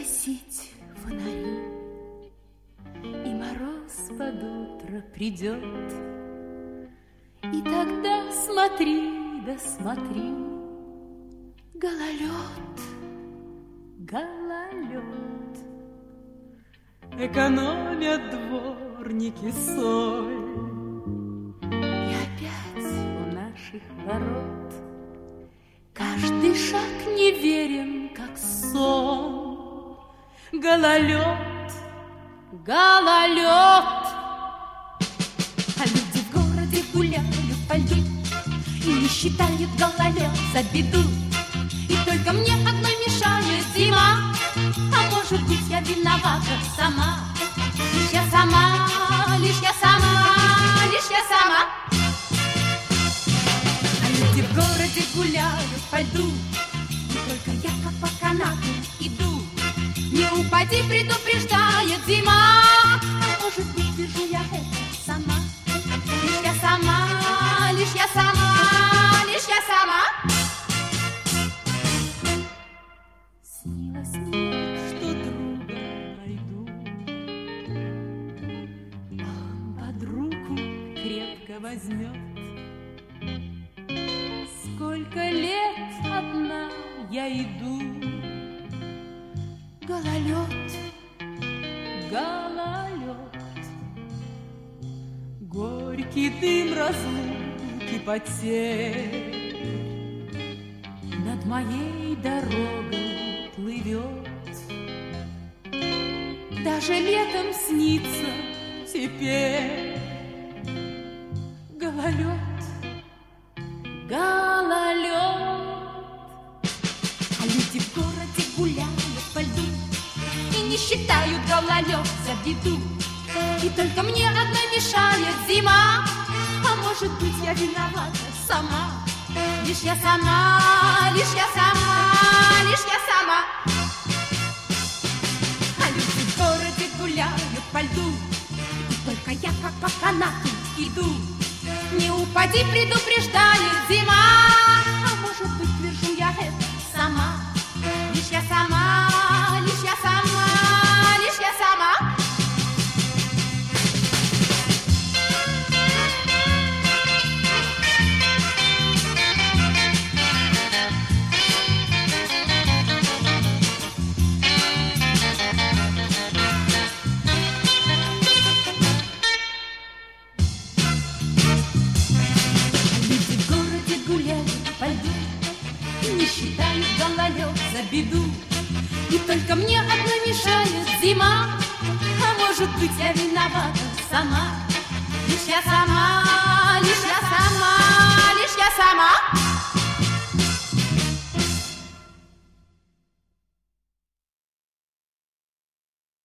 гасить фонари, и мороз под утро придет, и тогда смотри, да смотри, гололед, гололед. Экономят дворники соль, и опять у наших ворот каждый шаг неверен, как сон. Гололед, гололед. А люди в городе гуляют по льду и не считают гололед за беду. И только мне одной мешает зима, а может быть, я виновата сама. Лишь я сама, лишь я сама, лишь я сама. А люди в городе гуляют по льду, и только я как по канату иду. Не упади, предупреждает зима, а может быть, вижу я это сама. Лишь я сама, лишь я сама, лишь я сама. Снилось мне, что друга найду, он под руку крепко возьмет. Сколько лет одна я иду, гололед, гололед. Горький дым разлуки потерь над моей дорогой плывет. Даже летом снится теперь гололед, гололед. А люди в городе гуляют по льду и не считают гололед за беду. И только мне одна мешает зима, а может быть, я виновата сама. Лишь я сама, лишь я сама, лишь я сама. А люди в городе гуляют по льду, и только я как по канату иду. Не упади, предупреждает зима, а может быть, вижу я это сама. Лишь я сама, лишь я сама, лишь я сама. Считают гололед за беду. И только мне одна мешает зима, а может быть, я виновата сама. Лишь я сама,